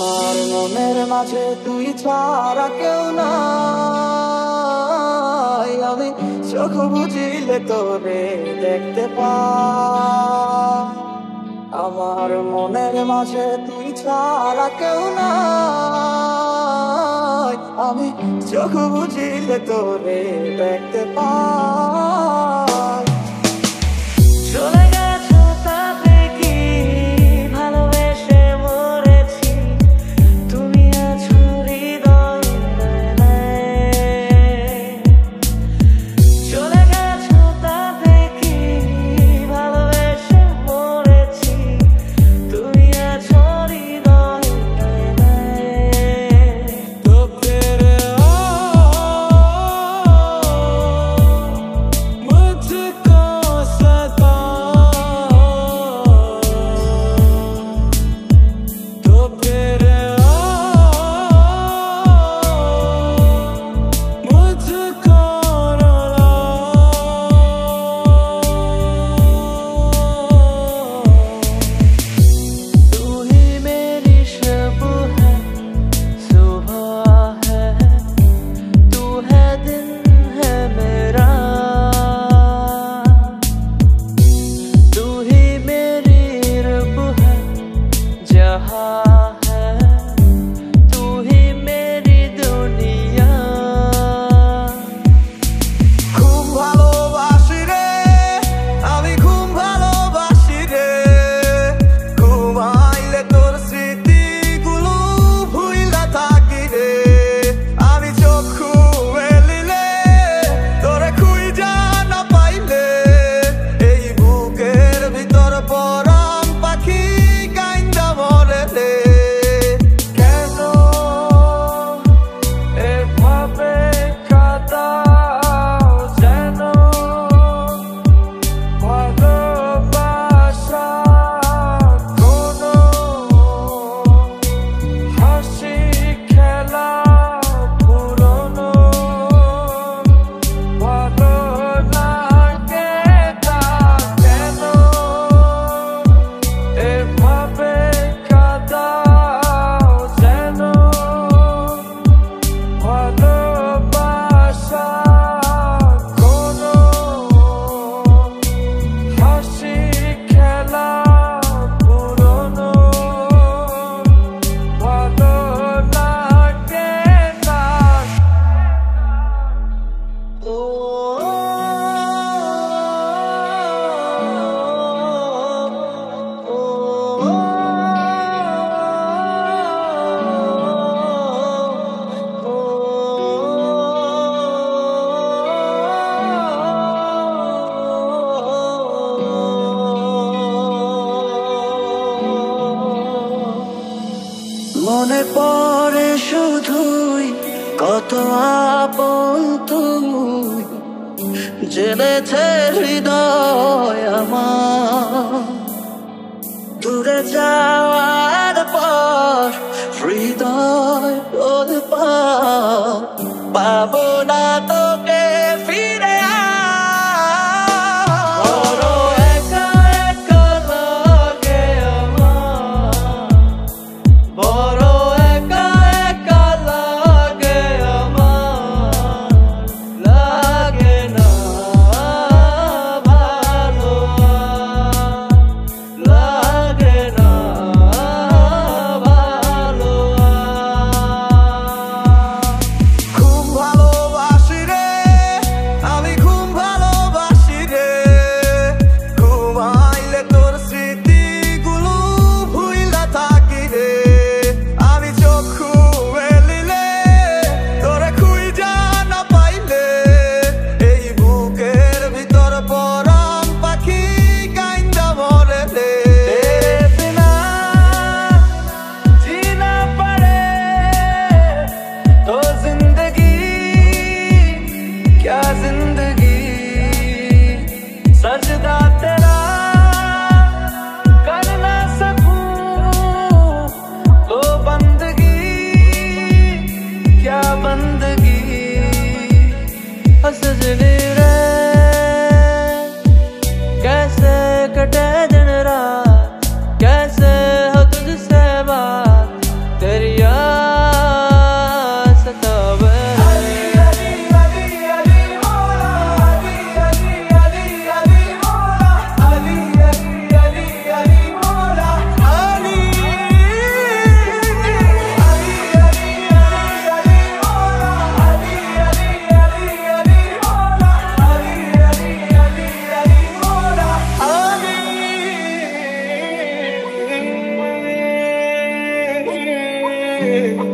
আমার মনের মাঝে তুই ছাড়া কেউ নাই, আমি চোখ বুঝিলে তোরে দেখতে পাই। আমার মনের মাঝে তুই ছাড়া কেউ নাই, আমি চোখ বুঝিলে তোরে দেখতে পাই। চলে গেছো তাতে কি ভালোবেসে মরেছি, তুমি আছো হৃদয়ে। চলে গেছো তাতে কি ভালোবেসে মরেছি, তুমি আছো হৃদয়ে। তো ফিরে मुझको सता, तो फिर मुझको रुला। तू ही मेरी शब है, सुबह है, तू है दिन है मेरा। तू ही मेरी रब है, जहाँ है, तू ही मेरी दुनिया। খুব ভালোবাসি রে, আমি খুব ভালোবাসি রে, ঘুমাইলে তোর স্মৃতিগুলো ভুইলা থাকি রে। আমি চক্ষু মেলিলে তোরে খুঁজা না পাইলে, এই বুকের ভিতর পরাণ পাখি কাইন্দা মরে রে। কেন এভাবে কাঁদাও যেন, ভালোবাসা কোনো হাসি খেলা পুরনো, ভালো লাগে তা কেন এভাবে কাঁদাও যেন, ভালোবাসা কোনো হাসি খেলা পুরনো, ভালো লাগে তা। ও মনে পড়ে শুধুই কত আপন তুই, জেনেছে হৃদয় আমার। দূরে যাওয়ার পর হৃদয় পাবো না তোকে ফিরে। বড় একা একা লাগে আমার, বড় একা একা লাগে আমার, লাগে না ভালো, লাগে না ভালো। খুব ভালোবাসি রে, আমি খুব ভালোবাসি রে, ঘুমাইলে তোর স্মৃতিগুলো ভুইলা থাকি রে। আমি চক্ষু মেলিলে তোরে খুঁজা না পাইলে, এই বুকের ভিতর পরাণ পাখি কাইন্দা মরে রে। তেরে বিনা जीना पड़े तो जिंदगी क्या जिंदगी, सजदा तेरा कर ना सकूं तो बंदगी क्या बंदगी। सजनी रे कैसे कटे दिन रात, कैसे हो तुझसे बात, तेरी রে